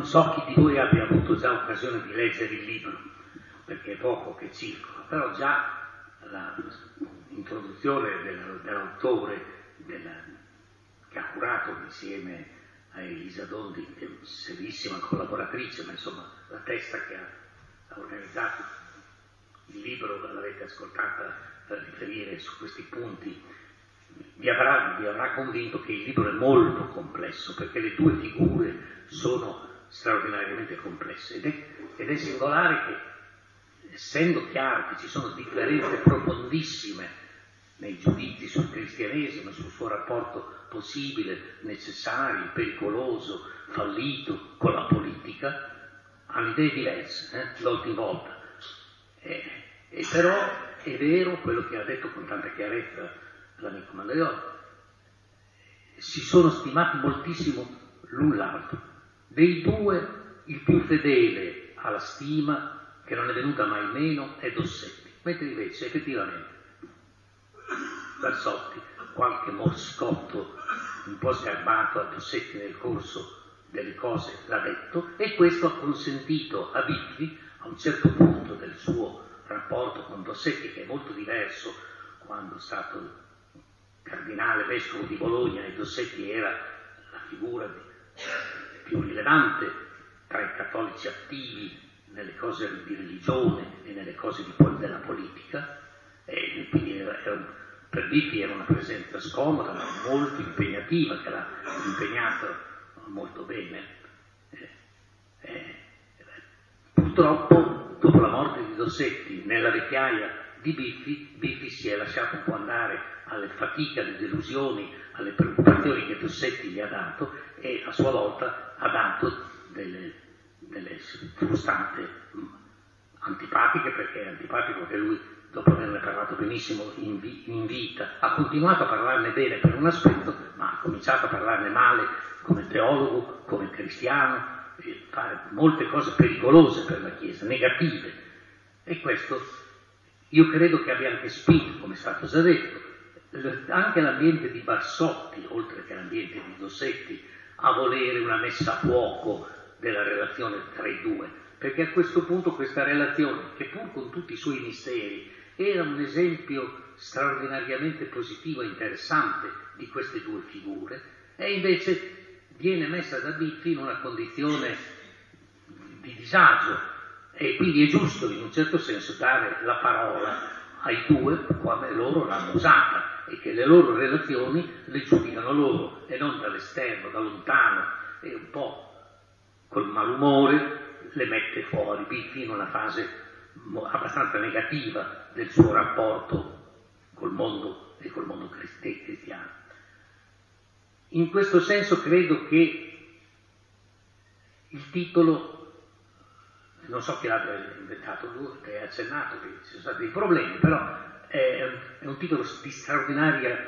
Non so chi di voi abbia avuto già occasione di leggere il libro, perché è poco che circola, però già l'introduzione dell'autore che ha curato insieme a Elisa Dondi, che è una serissima collaboratrice, ma insomma la testa che ha organizzato il libro, l'avete ascoltata riferire su questi punti, vi avrà convinto che il libro è molto complesso, perché le due figure sono straordinariamente complesse ed è singolare che, essendo chiaro che ci sono differenze profondissime nei giudizi sul cristianesimo, sul suo rapporto possibile, necessario, pericoloso, fallito con la politica, hanno idee diverse, di volta in volta. E però è vero quello che ha detto con tanta chiarezza l'amico Mandaioli, si sono stimati moltissimo l'un l'altro. Dei due il più fedele alla stima, che non è venuta mai meno, è Dossetti, mentre invece effettivamente Barsotti qualche morsicotto un po' sgarbato a Dossetti nel corso delle cose l'ha detto, e questo ha consentito a Biffi, a un certo punto del suo rapporto con Dossetti, che è molto diverso quando è stato cardinale vescovo di Bologna, e Dossetti era la figura più rilevante tra i cattolici attivi nelle cose di religione e nelle cose della politica, e quindi per Biffi era una presenza scomoda ma molto impegnativa, che l'ha impegnato molto bene. Purtroppo, dopo la morte di Dossetti, nella vecchiaia di Biffi si è lasciato un po' andare alle fatiche, alle delusioni, alle preoccupazioni che Dossetti gli ha dato, e a sua volta ha dato delle frustanze antipatiche, perché è antipatico che lui, dopo averne parlato benissimo in vita, ha continuato a parlarne bene per un aspetto, ma ha cominciato a parlarne male come teologo, come cristiano, e fare molte cose pericolose per la Chiesa, negative. E questo io credo che abbia anche spinto, come è stato già detto, anche l'ambiente di Barsotti, oltre che l'ambiente di Dossetti, a volere una messa a fuoco della relazione tra i due, perché a questo punto questa relazione, che pur con tutti i suoi misteri era un esempio straordinariamente positivo e interessante di queste due figure, e invece viene messa da Biffi in una condizione di disagio, e quindi è giusto in un certo senso dare la parola ai due come loro l'hanno usata, e che le loro relazioni le giudicano loro e non dall'esterno, da lontano, e un po' col malumore le mette fuori Biffi in una fase abbastanza negativa del suo rapporto col mondo e col mondo cristiano. In questo senso credo che il titolo, non so chi l'abbia inventato lui, che ha accennato che ci sono stati dei problemi, però è un titolo di straordinaria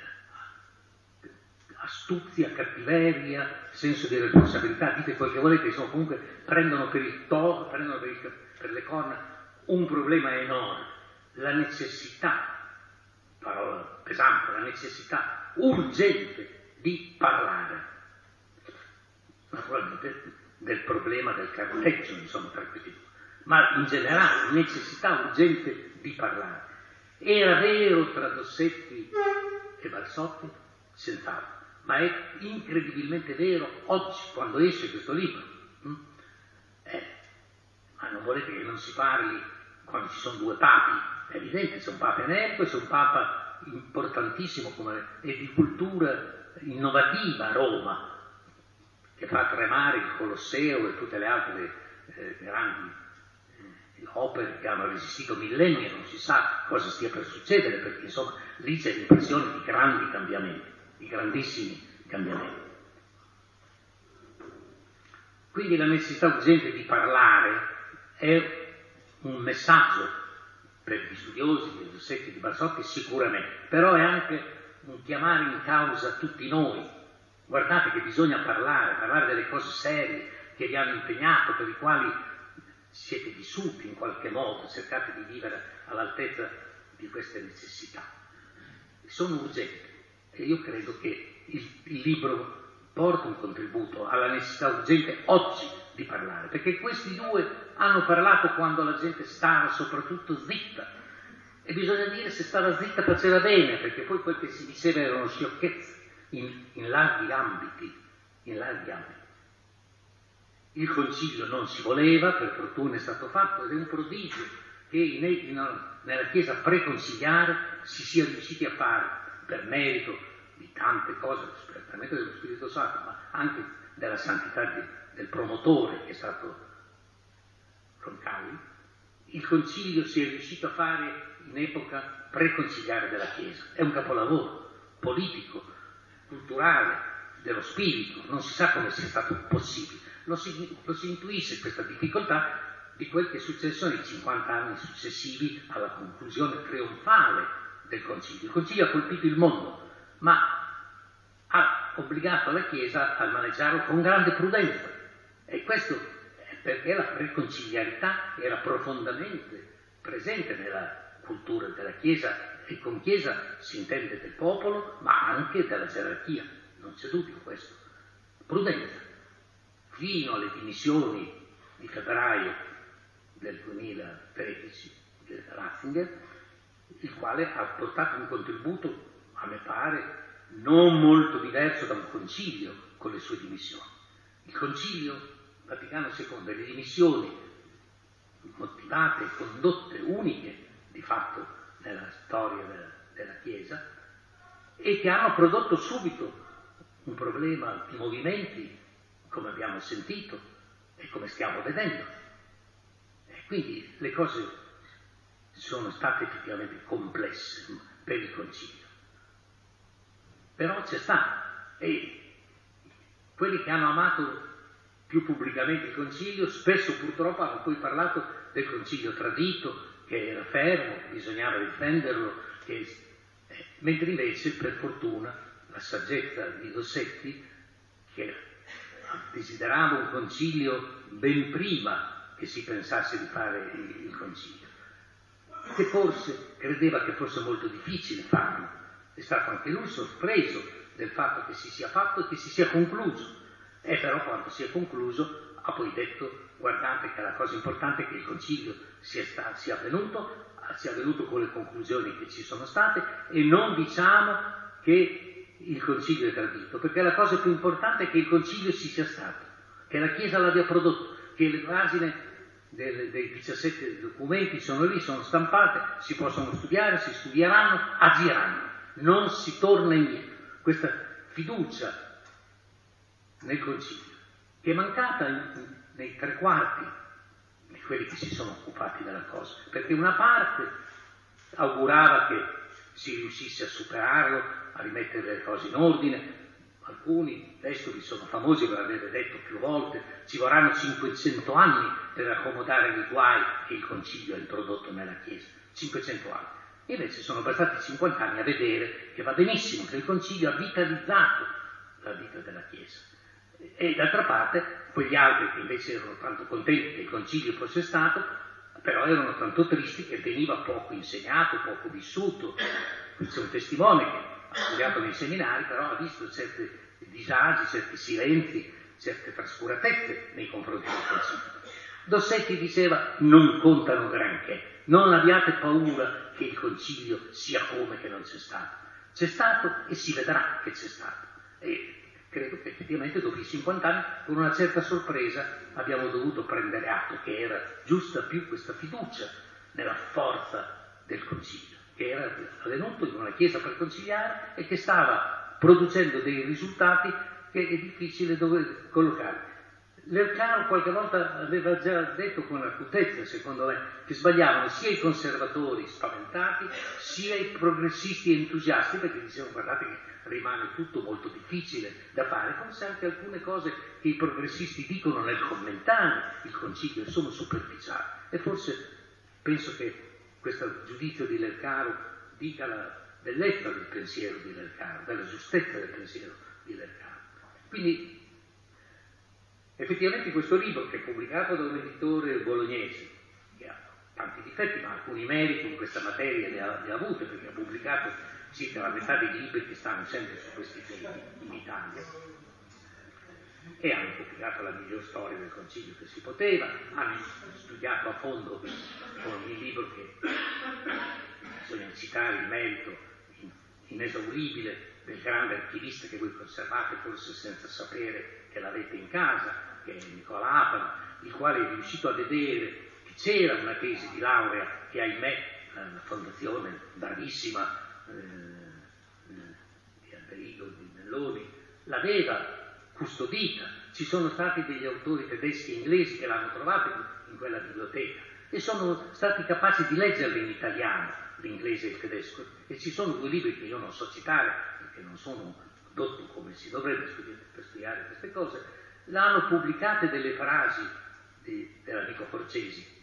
astuzia, cattiveria, senso di responsabilità, dite quel che volete, insomma comunque prendono per le corna un problema enorme, la necessità, parola pesante, la necessità urgente di parlare, naturalmente del problema del carteggio, insomma, tra questi due, ma in generale, necessità urgente di parlare. Era vero tra Dossetti e Barsotti? Senz'altro, ma è incredibilmente vero oggi, quando esce questo libro. Ma non volete che non si parli quando ci sono due papi? È evidente, c'è un papa Enerco e c'è un papa importantissimo e di cultura innovativa a Roma, che fa tremare il Colosseo e tutte le altre grandi opere che hanno resistito millenni, e non si sa cosa stia per succedere, perché insomma lì c'è l'impressione di grandi cambiamenti, di grandissimi cambiamenti. Quindi la necessità urgente di parlare è un messaggio per gli studiosi di Dossetti e di Barsotti sicuramente, però è anche un chiamare in causa tutti noi. Guardate che bisogna parlare delle cose serie che vi hanno impegnato, per i quali siete vissuti in qualche modo, cercate di vivere all'altezza di queste necessità. Sono urgenti, e io credo che il libro porta un contributo alla necessità urgente oggi di parlare, perché questi due hanno parlato quando la gente stava soprattutto zitta, e bisogna dire se stava zitta faceva bene, perché poi quel che si diceva erano sciocchezze in larghi ambiti, Il concilio non si voleva, per fortuna è stato fatto, ed è un prodigio che nella Chiesa preconciliare si sia riusciti a fare, per merito di tante cose, certamente dello Spirito Santo, ma anche della santità del promotore, che è stato Roncalli. Il concilio si è riuscito a fare in epoca preconciliare della Chiesa. È un capolavoro politico, culturale, dello spirito, non si sa come sia stato possibile. Lo si intuisce questa difficoltà di quel che è successo nei 50 anni successivi alla conclusione trionfale del concilio. Il concilio ha colpito il mondo, ma ha obbligato la Chiesa a maneggiarlo con grande prudenza, e questo è perché la preconciliarità era profondamente presente nella cultura della Chiesa, e con Chiesa si intende del popolo, ma anche della gerarchia, non c'è dubbio questo. Prudenza, fino alle dimissioni di febbraio del 2013 di Ratzinger, il quale ha portato un contributo, a me pare, non molto diverso da un concilio con le sue dimissioni. Il concilio Vaticano II, le dimissioni motivate e condotte uniche di fatto nella storia della Chiesa, e che hanno prodotto subito un problema di movimenti, come abbiamo sentito e come stiamo vedendo. E quindi le cose sono state effettivamente complesse per il concilio. Però c'è stato, e quelli che hanno amato più pubblicamente il concilio spesso purtroppo hanno poi parlato del concilio tradito, che era fermo, che bisognava difenderlo, mentre invece, per fortuna, la saggezza di Dossetti, che desiderava un concilio ben prima che si pensasse di fare il concilio, che forse credeva che fosse molto difficile farlo, è stato anche lui sorpreso del fatto che si sia fatto e che si sia concluso, e però quando si è concluso ha poi detto: guardate che la cosa importante è che il concilio sia avvenuto con le conclusioni che ci sono state, e non diciamo che il concilio è tradito, perché la cosa più importante è che il concilio ci sia stato, che la Chiesa l'abbia prodotto, che le pagine dei 17 documenti sono lì, sono stampate, si possono studiare, si studieranno, agiranno, non si torna indietro. Questa fiducia nel concilio, che è mancata nei 3/4 di quelli che si sono occupati della cosa, perché una parte augurava che si riuscisse a superarlo, a rimettere le cose in ordine. Alcuni vescovi sono famosi per aver detto più volte: ci vorranno 500 anni per accomodare i guai che il concilio ha introdotto nella Chiesa. 500 anni. Invece sono bastati 50 anni a vedere che va benissimo, che il concilio ha vitalizzato la vita della Chiesa. E d'altra parte quegli altri che invece erano tanto contenti che il concilio fosse stato, però erano tanto tristi che veniva poco insegnato, poco vissuto. Qui c'è un testimone che ha studiato nei seminari, però ha visto certi disagi, certi silenzi, certe trascuratezze nei confronti del concilio. Dossetti diceva: non contano granché, non abbiate paura che il concilio sia come che non c'è stato. C'è stato e si vedrà che c'è stato. E credo che effettivamente dopo i 50 anni, con una certa sorpresa, abbiamo dovuto prendere atto che era giusta più questa fiducia nella forza del concilio, che era avvenuto in una Chiesa preconciliare e che stava producendo dei risultati che è difficile dove collocare. Lercaro qualche volta aveva già detto con acutezza, secondo me, che sbagliavano sia i conservatori spaventati, sia i progressisti entusiasti, perché dicevano: guardate che rimane tutto molto difficile da fare, forse anche alcune cose che i progressisti dicono nel commentare il concilio sono superficiali, e forse penso che questo giudizio di Lercaro dica la bellezza del pensiero di Lercaro, della giustezza del pensiero di Lercaro. Quindi effettivamente questo libro, che è pubblicato da un editore bolognese, che ha tanti difetti ma alcuni meriti in questa materia li ha avuti, perché ha pubblicato circa la metà dei libri che stanno sempre su questi temi in Italia, e hanno pubblicato la miglior storia del Concilio che si poteva, hanno studiato a fondo con il libro che bisogna citare il merito inesauribile del grande archivista che voi conservate, forse senza sapere che l'avete in casa, che è Nicola Apano, il quale è riuscito a vedere che c'era una tesi di laurea che, ahimè, la fondazione bravissima di Alberigo, di Melloni, l'aveva custodita. Ci sono stati degli autori tedeschi e inglesi che l'hanno trovata in quella biblioteca e sono stati capaci di leggerla in italiano, l'inglese e il tedesco, e ci sono 2 libri che io non so citare perché non sono dotto come si dovrebbe per studiare queste cose. L'hanno pubblicate delle frasi dell'amico Forcesi,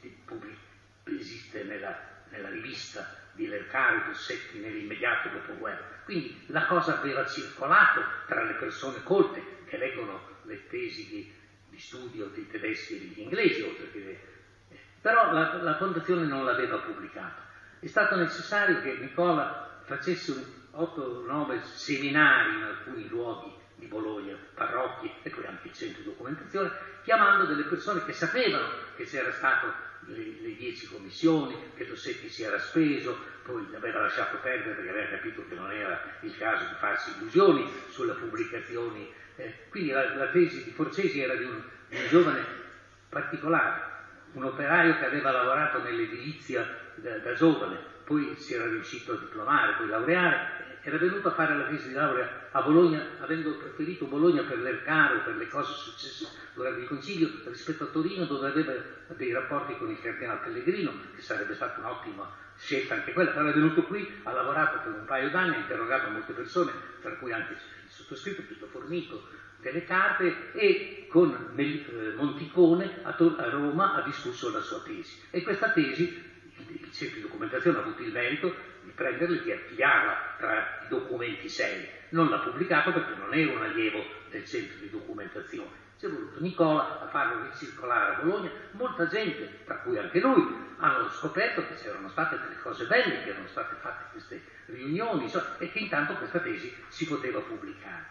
esiste nella rivista di Lercaro Dossetti nell'immediato dopoguerra. Quindi la cosa aveva circolato tra le persone colte che leggono le tesi di studio dei tedeschi e degli inglesi, oltre che però la fondazione non l'aveva pubblicato. È stato necessario che Nicola facesse 8-9 seminari in alcuni luoghi di Bologna, parrocchie e poi anche centri di documentazione, chiamando delle persone che sapevano che c'era stato le 10 commissioni, che Dossetti si era speso, poi aveva lasciato perdere perché aveva capito che non era il caso di farsi illusioni sulle pubblicazioni. Quindi la tesi di Forcesi era di un giovane particolare, un operaio che aveva lavorato nell'edilizia da giovane, poi si era riuscito a diplomare, poi laureare, era venuto a fare la tesi di laurea a Bologna, avendo preferito Bologna per l'Ercaro, per le cose successe durante il Concilio, rispetto a Torino, dove aveva dei rapporti con il Cardinale Pellegrino, che sarebbe stata un'ottima scelta anche quella. Però è venuto qui, ha lavorato per un paio d'anni, ha interrogato molte persone, tra cui anche il sottoscritto, Tito Formico, delle carte, e con Monticone a Roma ha discusso la sua tesi. E questa tesi, il centro di documentazione ha avuto il merito di prenderla e di archiviarla tra i documenti seri. Non l'ha pubblicato perché non era un allievo del centro di documentazione. C'è voluto Nicola a farlo ricircolare a Bologna. Molta gente, tra cui anche lui, hanno scoperto che c'erano state delle cose belle, che erano state fatte queste riunioni, e che intanto questa tesi si poteva pubblicare.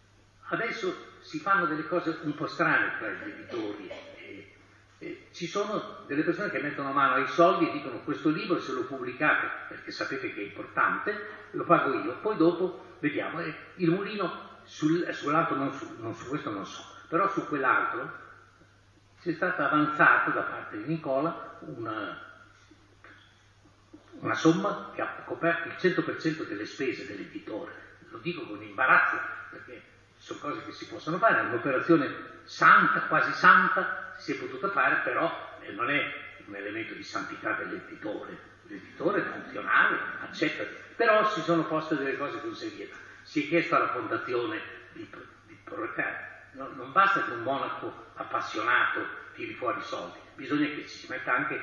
Adesso si fanno delle cose un po' strane tra gli editori. Ci sono delle persone che mettono mano ai soldi e dicono: questo libro, se lo pubblicate, perché sapete che è importante, lo pago io, poi dopo vediamo. Il Mulino sull'altro, non su questo non so, però su quell'altro c'è stata avanzata da parte di Nicola una somma che ha coperto il 100% delle spese dell'editore. Lo dico con imbarazzo perché sono cose che si possono fare, è un'operazione santa, quasi santa, si è potuta fare, però non è un elemento di santità dell'editore. L'editore è funzionale, accetta, però si sono poste delle cose con serietà. Si è chiesto alla fondazione di prorogare. Non basta che un monaco appassionato tiri fuori i soldi, bisogna che ci si metta anche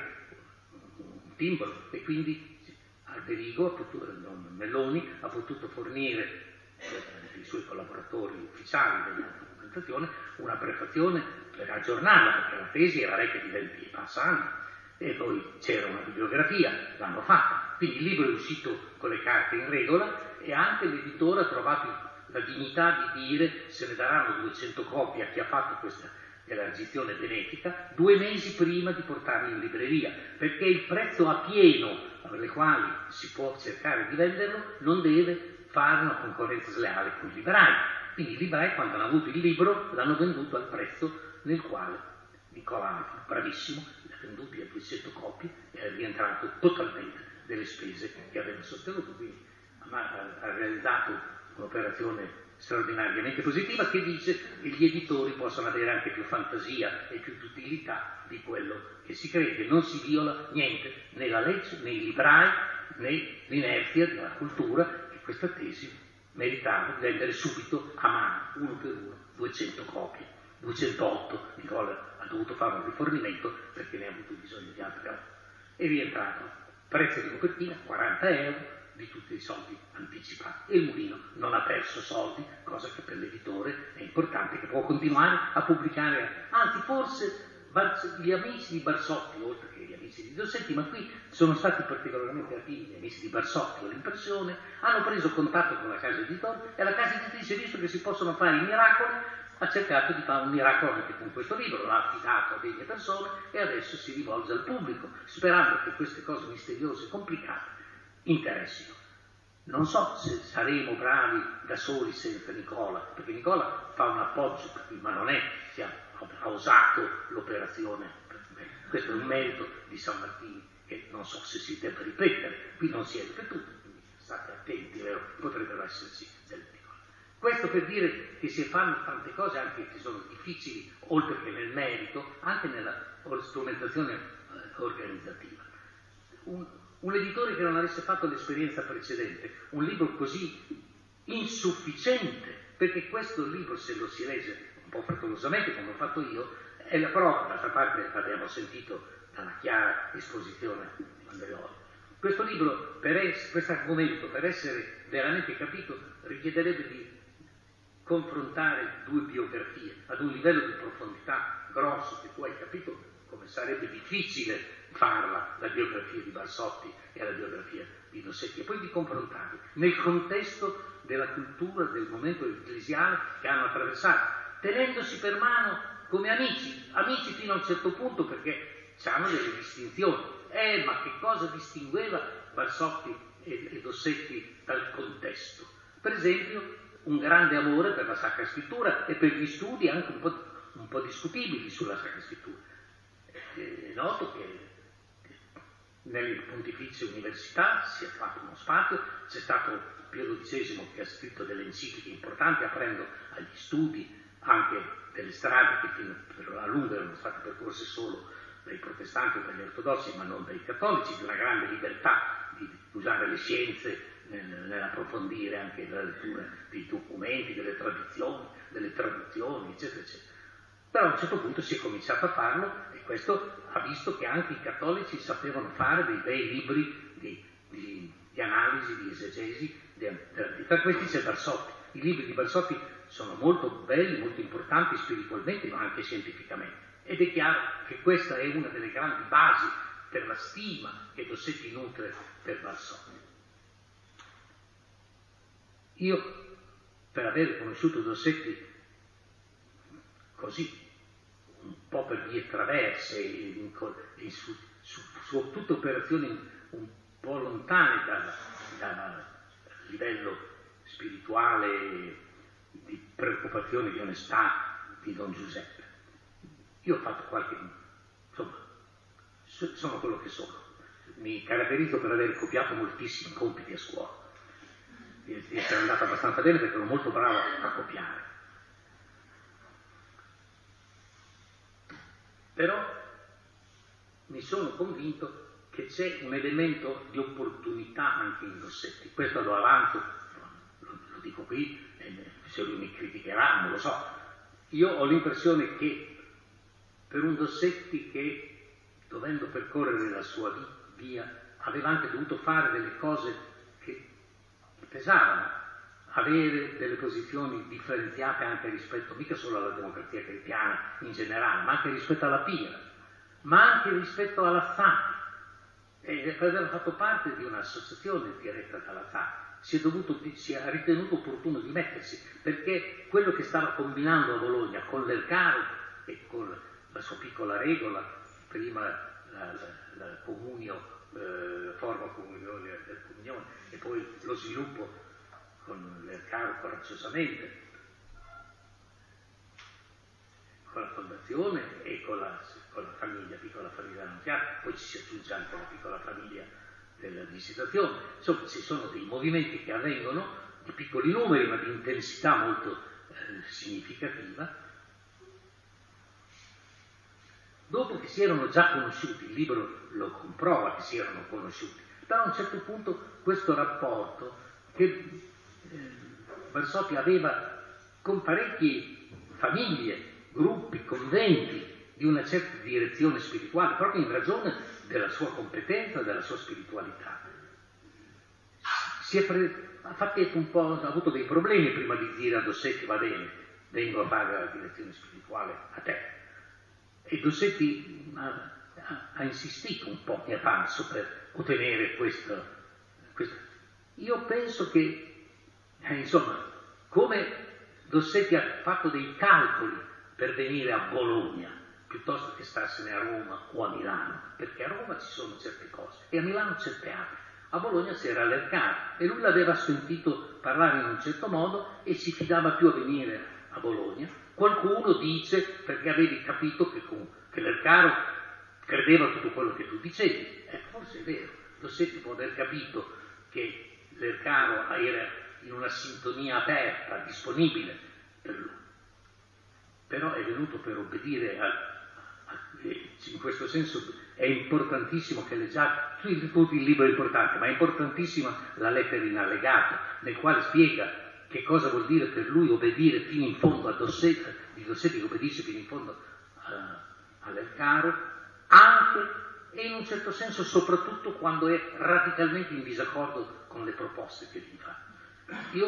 un timbro, e quindi Alberigo, Melloni, ha potuto fornire ai suoi collaboratori ufficiali della documentazione una prefazione per aggiornarla, perché la tesi era vecchia di 20 e passa anni, e poi c'era una bibliografia, l'hanno fatta. Quindi il libro è uscito con le carte in regola e anche l'editore ha trovato la dignità di dire: se ne daranno 200 copie a chi ha fatto questa elargizione benefica 2 mesi prima di portarli in libreria, perché il prezzo a pieno alle quali si può cercare di venderlo non deve fare una concorrenza sleale con i librai. Quindi i librai, quando hanno avuto il libro, l'hanno venduto al prezzo nel quale Nicola, bravissimo, li ha venduti a 200 copie e è rientrato totalmente delle spese che aveva sostenuto. Quindi ha realizzato un'operazione straordinariamente positiva, che dice che gli editori possono avere anche più fantasia e più utilità di quello che si crede. Non si viola niente, né la legge, né i librai, né l'inerzia della cultura, che questa tesi meritava di vendere subito a mano, uno per uno, 200 copie. 208, Nicola ha dovuto fare un rifornimento perché ne ha avuto bisogno di altre cose. È rientrato, prezzo di copertina 40 euro di tutti i soldi anticipati, e il Mulino non ha perso soldi, cosa che per l'editore è importante, che può continuare a pubblicare. Anzi, forse gli amici di Barsotti, oltre che gli amici di Dossetti, ma qui sono stati particolarmente attivi gli amici di Barsotti, ho l'impressione, hanno preso contatto con la casa editrice, e la casa editrice, visto che si possono fare i miracoli, ha cercato di fare un miracolo anche con questo libro, l'ha affidato a delle persone e adesso si rivolge al pubblico, sperando che queste cose misteriose e complicate interessino. Non so se saremo bravi da soli senza Nicola, perché Nicola fa un appoggio, ma non è che ha osato l'operazione. Questo è un merito di San Martino che non so se si deve ripetere, qui non si è ripetuto, quindi state attenti, vero? Potrebbero esserci delle Nicola. Questo per dire che si fanno tante cose anche che sono difficili, oltre che nel merito, anche nella strumentazione organizzativa. Un editore che non avesse fatto l'esperienza precedente, un libro così insufficiente, perché questo libro, se lo si legge un po' frettolosamente come ho fatto io, è la prova, d'altra parte l'abbiamo sentito dalla chiara esposizione di Mandrioli. Questo libro, questo argomento, per essere veramente capito, richiederebbe di confrontare due biografie ad un livello di profondità grosso, che tu hai capito come sarebbe difficile farla, la biografia di Barsotti e la biografia di Dossetti, e poi di confrontarli nel contesto della cultura, del momento ecclesiale che hanno attraversato, tenendosi per mano come amici fino a un certo punto, perché hanno delle distinzioni. Ma che cosa distingueva Barsotti e Dossetti dal contesto? Per esempio, un grande amore per la Sacra Scrittura e per gli studi anche un po' discutibili sulla Sacra Scrittura. È noto che nelle pontificie università si è fatto uno spazio, c'è stato Pio XII che ha scritto delle encicliche importanti aprendo agli studi anche delle strade che per la lunga erano state percorse solo dai protestanti o dagli ortodossi, ma non dai cattolici, di una grande libertà di usare le scienze nell'approfondire anche la lettura dei documenti, delle tradizioni, delle traduzioni, eccetera, eccetera. Però a un certo punto si è cominciato a farlo e questo ha visto che anche i cattolici sapevano fare dei bei libri di analisi, di esegesi. Tra questi c'è Barsotti. I libri di Barsotti sono molto belli, molto importanti spiritualmente, ma anche scientificamente. Ed è chiaro che questa è una delle grandi basi per la stima che Dossetti nutre per Barsotti. Io, per aver conosciuto Dossetti così, un po' per vie traverse, su tutte operazioni un po' lontane dal livello spirituale, di preoccupazione, di onestà di Don Giuseppe. Io ho fatto insomma, sono quello che sono. Mi caratterizzo per aver copiato moltissimi compiti a scuola. Di essere andato abbastanza bene perché ero molto bravo a copiare. Però mi sono convinto che c'è un elemento di opportunità anche in Dossetti. Questo lo avanzo, lo dico qui, se lui mi criticherà, non lo so. Io ho l'impressione che per un Dossetti che, dovendo percorrere la sua via, aveva anche dovuto fare delle cose che pesavano, avere delle posizioni differenziate anche rispetto, mica solo alla democrazia cristiana in generale, ma anche rispetto alla Pira, ma anche rispetto alla Lazzati. E per aver fatto parte di un'associazione diretta da Lazzati, si è ritenuto opportuno di mettersi, perché quello che stava combinando a Bologna con l'Ercaro e con la sua piccola regola, prima la comunio, forma comunione del comunione, e poi lo sviluppo con l'Ercaro coraggiosamente, con la fondazione e con la famiglia, piccola famiglia annunziata, poi ci si aggiunge anche la piccola famiglia della visitazione. Insomma, ci sono dei movimenti che avvengono di piccoli numeri ma di intensità molto significativa. Dopo che si erano già conosciuti, il libro lo comprova che si erano conosciuti, però a un certo punto questo rapporto che Barsotti aveva con parecchie famiglie, gruppi, conventi di una certa direzione spirituale, proprio in ragione della sua competenza, della sua spiritualità. Ha avuto dei problemi prima di dire a Dossetti: va bene, vengo a fare la direzione spirituale a te. E Dossetti ha insistito un po' in avanzo per ottenere questo. Io penso che, insomma, come Dossetti ha fatto dei calcoli per venire a Bologna, piuttosto che starsene a Roma o a Milano, perché a Roma ci sono certe cose e a Milano certe altre. A Bologna c'era Lercaro e lui l'aveva sentito parlare in un certo modo e si fidava più a venire a Bologna. Qualcuno dice perché avevi capito che Lercaro credeva a tutto quello che tu dicevi. Forse è vero, Dossetti può aver capito che Lercaro era in una sintonia aperta, disponibile per lui. Però è venuto per obbedire in questo senso è importantissimo che leggiate, tutto il libro è importante, ma è importantissima la lettera in allegato, nel quale spiega che cosa vuol dire per lui obbedire fino in fondo a Dossetti, di Dossetti che obbedisce fino in fondo a Lercaro, anche e in un certo senso soprattutto quando è radicalmente in disaccordo con le proposte che gli fa. Io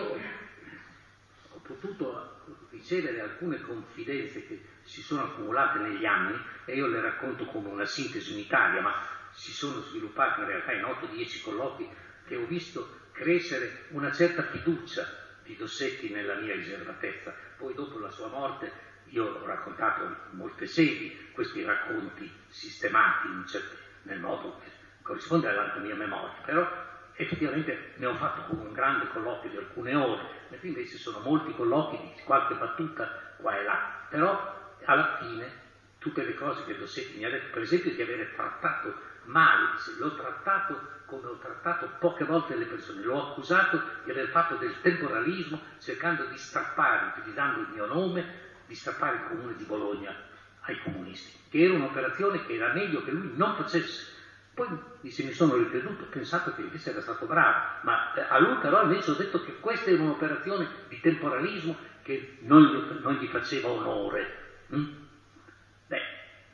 ho potuto ricevere alcune confidenze che si sono accumulate negli anni e io le racconto come una sintesi unitaria, ma si sono sviluppate in realtà in 8-10 colloqui che ho visto crescere una certa fiducia di Dossetti nella mia riservatezza. Poi dopo la sua morte io ho raccontato in molte sedi questi racconti sistemati nel modo che corrisponde alla mia memoria, però effettivamente ne ho fatto come un grande colloquio di alcune ore, mentre invece sono molti colloqui di qualche battuta qua e là, però alla fine tutte le cose che Dossetti mi ha detto, per esempio di avere trattato male, l'ho trattato come ho trattato poche volte le persone, l'ho accusato di aver fatto del temporalismo cercando di strappare, utilizzando il mio nome, di strappare il comune di Bologna ai comunisti, che era un'operazione che era meglio che lui non facesse. Poi mi sono ricreduto, ho pensato che invece era stato bravo, ma a lui però invece ho detto che questa era un'operazione di temporalismo che non gli faceva onore. Beh,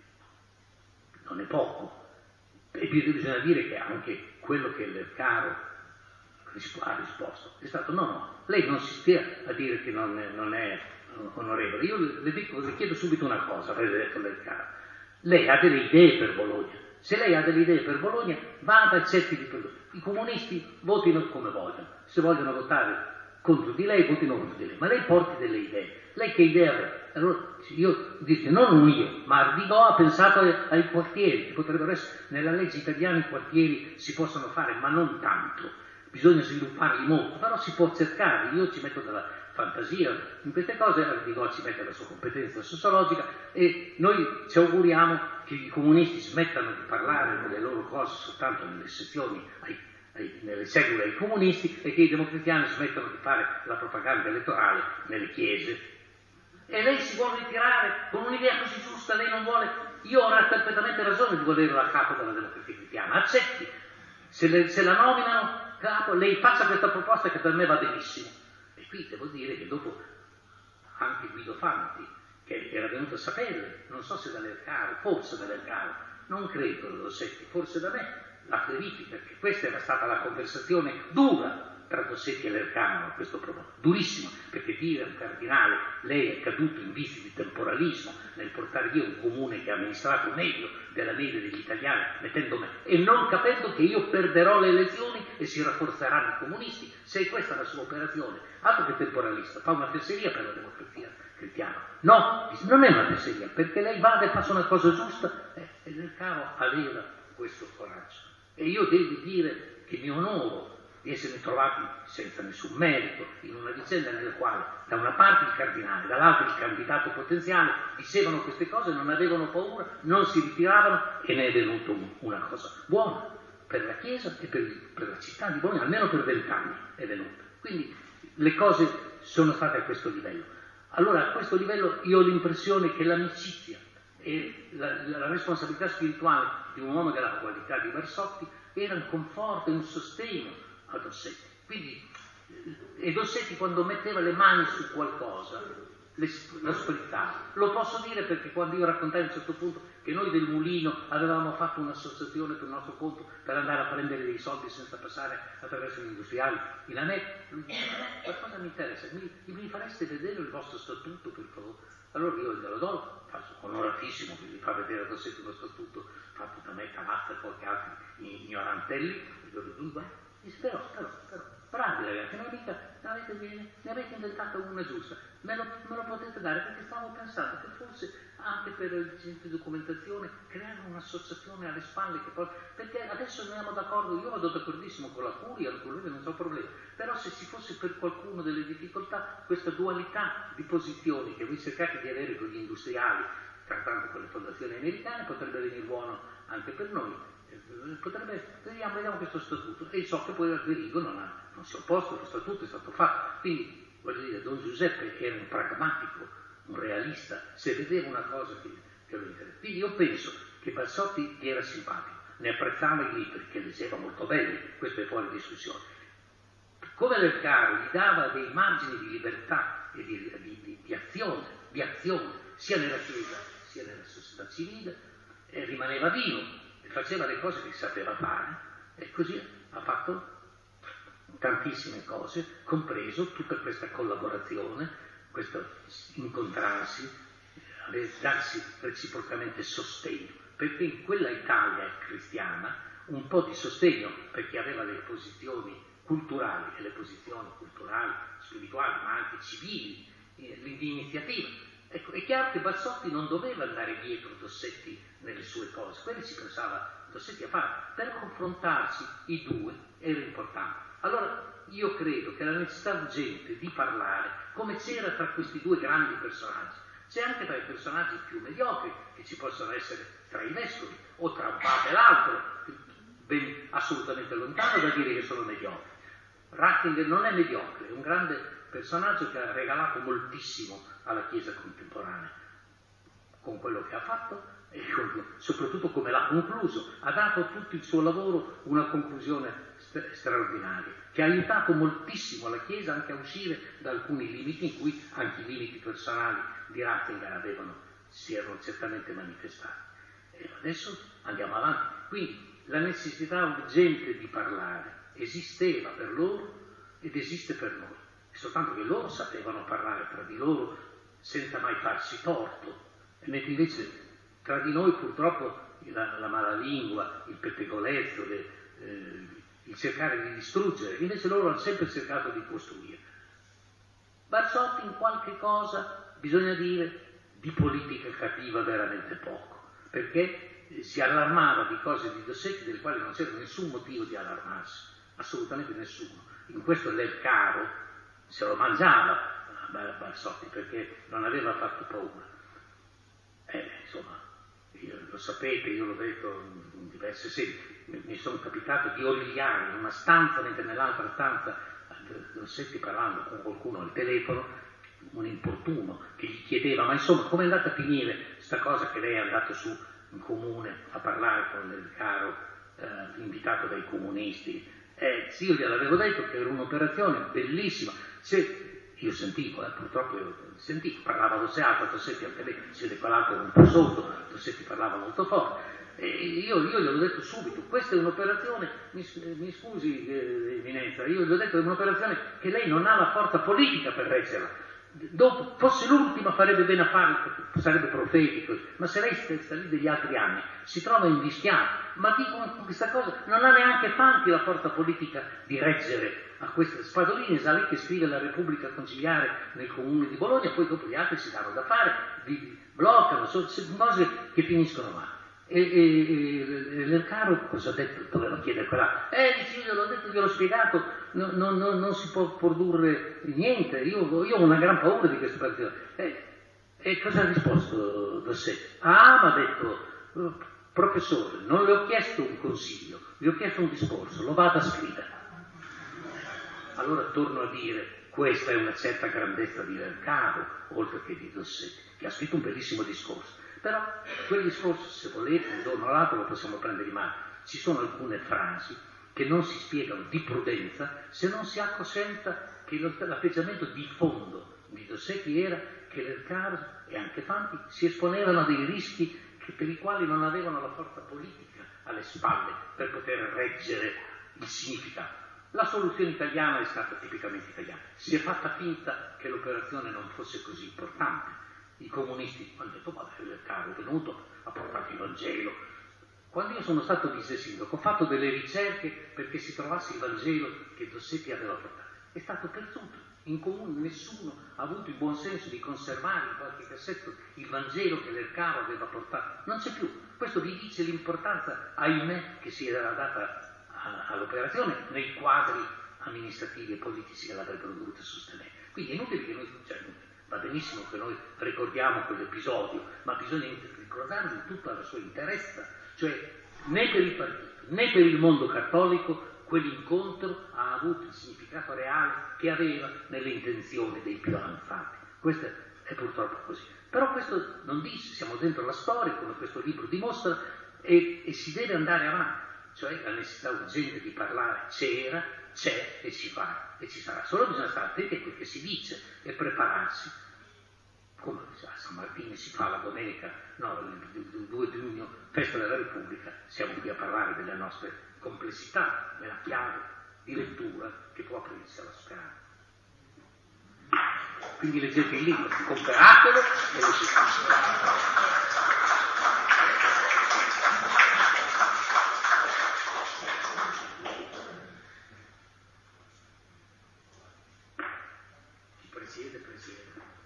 non è poco. E bisogna dire che anche quello che Lercaro ha risposto è stato no, lei non si stia a dire che non è onorevole. Io le chiedo subito una cosa, avrebbe detto Lercaro. Lei ha delle idee per Bologna. Se lei ha delle idee per Bologna, vada e cerchi di produrre. I comunisti votino come vogliono. Se vogliono votare contro di lei, votino contro di lei. Ma lei porti delle idee. Lei che idea aveva? Allora io dico, non io, ma Ardigò ha pensato ai quartieri, che potrebbero essere, nella legge italiana i quartieri si possono fare, ma non tanto. Bisogna svilupparli molto, però si può cercare. Io ci metto della fantasia in queste cose, Ardigò ci mette la sua competenza sociologica e noi ci auguriamo che i comunisti smettano di parlare delle loro cose soltanto nelle sezioni, nelle sedule ai comunisti e che i democristiani smettano di fare la propaganda elettorale nelle chiese. E lei si vuole ritirare con un'idea così giusta, lei non vuole, io ho perfettamente ragione di volerlo a capo della Democrazia Cristiana, accetti, se la nominano capo, lei faccia questa proposta che per me va benissimo. E qui devo dire che dopo anche Guido Fanti, che era venuto a sapere, non so se da Lercaro, forse da Lercaro, non credo da Dossetti, forse da me, la verifica che questa era stata la conversazione dura tra Dossetti e Lercaro a questo proposito, durissima, perché dire a un cardinale lei è caduto in vizi di temporalismo nel portare via un comune che ha amministrato meglio della media degli italiani, mettendo me, e non capendo che io perderò le elezioni e si rafforzeranno i comunisti, se questa è la sua operazione, altro che temporalista, fa una fesseria per la Democrazia Cristiana. No, non è una fesseria, perché lei va e fa una cosa giusta, e Lercaro aveva questo coraggio. E io devo dire che mi onoro di essere trovati senza nessun merito in una vicenda nella quale da una parte il cardinale, dall'altra il candidato potenziale dicevano queste cose, non avevano paura, non si ritiravano e ne è venuto una cosa buona per la Chiesa e per la città di Bologna, almeno per 20 anni è venuta. Quindi le cose sono state a questo livello. Allora a questo livello io ho l'impressione che l'amicizia e la responsabilità spirituale di un uomo della qualità di Versotti era un conforto e un sostegno a Dossetti. Quindi, e Dossetti quando metteva le mani su qualcosa lo sprizzava. Lo posso dire perché quando io raccontai a un certo punto che noi del Mulino avevamo fatto un'associazione per il nostro conto per andare a prendere dei soldi senza passare attraverso gli industriali in America, lui diceva, qualcosa mi interessa, mi fareste vedere il vostro statuto per favore? Allora io glielo do, faccio onoratissimo che gli fa vedere a Dossetti lo statuto fatto da me, Cavazza e qualche altri ignorantelli, Disse, però, bravi ragazzi, ne avete inventata una giusta, me lo potete dare, perché stavo pensando che forse anche per l'esempio documentazione creare un'associazione alle spalle, perché adesso noi andiamo d'accordo, io vado d'accordissimo con la curia, con lui non c'è problema, però se ci fosse per qualcuno delle difficoltà, questa dualità di posizioni che voi cercate di avere con gli industriali, trattando con le fondazioni americane, potrebbe venire buono anche per noi. Vediamo questo statuto, e so che poi Alberigo non si è opposto, lo statuto è stato fatto, quindi voglio dire, Don Giuseppe era un pragmatico, un realista, se vedeva una cosa che lo interessa. Quindi io penso che Bassotti gli era simpatico, ne apprezzava i libri, che leggeva molto bene, questo è fuori discussione. Come Lercaro gli dava dei margini di libertà e di azione, sia nella Chiesa sia nella società civile, rimaneva vivo, faceva le cose che sapeva fare, e così ha fatto tantissime cose, compreso tutta questa collaborazione, questo incontrarsi, darsi reciprocamente sostegno, perché in quella Italia cristiana un po' di sostegno, perché aveva le posizioni culturali e le posizioni culturali, spirituali, ma anche civili, di iniziativa. Ecco, è chiaro che Bassotti non doveva andare dietro Dossetti nelle sue cose, quello ci pensava Dossetti a fare, per confrontarsi i due era importante. Allora io credo che la necessità urgente di parlare, come c'era tra questi due grandi personaggi, c'è anche tra i personaggi più mediocri che ci possono essere tra i vescovi o tra un papa e l'altro, assolutamente lontano da dire che sono mediocri. Ratzinger non è mediocre, è un grande personaggio che ha regalato moltissimo alla Chiesa contemporanea con quello che ha fatto e soprattutto come l'ha concluso. Ha dato a tutto il suo lavoro una conclusione straordinaria, che ha aiutato moltissimo la Chiesa anche a uscire da alcuni limiti in cui anche i limiti personali di Ratzinger si erano certamente manifestati. E adesso andiamo avanti. Quindi la necessità urgente di parlare esisteva per loro ed esiste per noi. Soltanto che loro sapevano parlare tra di loro senza mai farsi torto, mentre invece tra di noi purtroppo la malalingua, il pettegolezzo, il cercare di distruggere, invece loro hanno sempre cercato di costruire. Bassotti in qualche cosa, bisogna dire, di politica capiva veramente poco, perché si allarmava di cose di Dossetti delle quali non c'era nessun motivo di allarmarsi, assolutamente nessuno. In questo Lercaro se lo mangiava Bassotti perché non aveva fatto paura. Insomma, lo sapete, io l'ho detto in diverse sedi, mi sono capitato di origliare in una stanza mentre nell'altra stanza Dossetti parlando con qualcuno al telefono, un importuno che gli chiedeva, ma insomma come è andata a finire sta cosa che lei è andato su in comune a parlare con Lercaro, invitato dai comunisti. Sì, io gliel'avevo detto che era un'operazione bellissima. Io sentivo, purtroppo sentivo, parlava Dossetti al telefono, quell'altro era un po' sotto, Dossetti parlava molto forte. Io gliel'ho detto subito, questa è un'operazione, mi scusi Eminenza, io gli ho detto che è un'operazione che lei non ha la forza politica per reggerla. Dopo, fosse l'ultima farebbe bene a farlo, sarebbe profetico, ma se lei sta lì degli altri anni si trova invischiato, ma dico questa cosa, non ha neanche Fanti la forza politica di reggere a queste Spadolini, è lì che scrive la Repubblica Conciliare nel comune di Bologna, poi dopo gli altri si danno da fare, bloccano, sono cose che finiscono male. E Lercaro cosa ha detto? Doveva chiedere quella. Sì, gliel'ho detto, gliel'ho spiegato, non si può produrre niente, io ho una gran paura di questa partita. E cosa ha risposto Dossetti? Ma ha detto, professore, non le ho chiesto un consiglio, le ho chiesto un discorso, lo vado a scrivere. Allora torno a dire, questa è una certa grandezza di Lercaro, oltre che di Dossetti, che ha scritto un bellissimo discorso. Però quel discorso, se volete, un giorno o l'altro lo possiamo prendere in mano. Ci sono alcune frasi che non si spiegano di prudenza se non si ha coscienza che l'atteggiamento di fondo di Dossetti era che Lercaro e anche Fanti si esponevano a dei rischi per i quali non avevano la forza politica alle spalle per poter reggere il significato. La soluzione italiana è stata tipicamente italiana. Si è fatta finta che l'operazione non fosse così importante. I comunisti hanno detto, vabbè, Lercaro è venuto, ha portato il Vangelo, Quando io sono stato vice sindaco ho fatto delle ricerche perché si trovasse il Vangelo che Dossetti aveva portato. È stato perduto. In comune nessuno ha avuto il buon senso di conservare in qualche cassetto il Vangelo che Lercaro aveva portato. Non c'è più. Questo vi dice l'importanza, ahimè, che si era data all'operazione nei quadri amministrativi e politici che l'avrebbero dovuto sostenere. Quindi è inutile che noi, va benissimo che noi ricordiamo quell'episodio, ma bisogna ricordarlo in tutta la sua interezza, cioè né per il partito né per il mondo cattolico quell'incontro ha avuto il significato reale che aveva nelle intenzioni dei più avanzati. Questo è purtroppo così. Però questo non dice, siamo dentro la storia, come questo libro dimostra, e si deve andare avanti. Cioè la necessità urgente di parlare c'era, c'è e ci fa e ci sarà. Solo bisogna stare attenti a quel che si dice e prepararsi. Come a San Martino si fa la domenica, no, il 2 giugno, festa della Repubblica, siamo qui a parlare delle nostre complessità, della chiave di lettura che può aprirsi alla speranza. Quindi leggete il libro, comperatelo e lo presiede.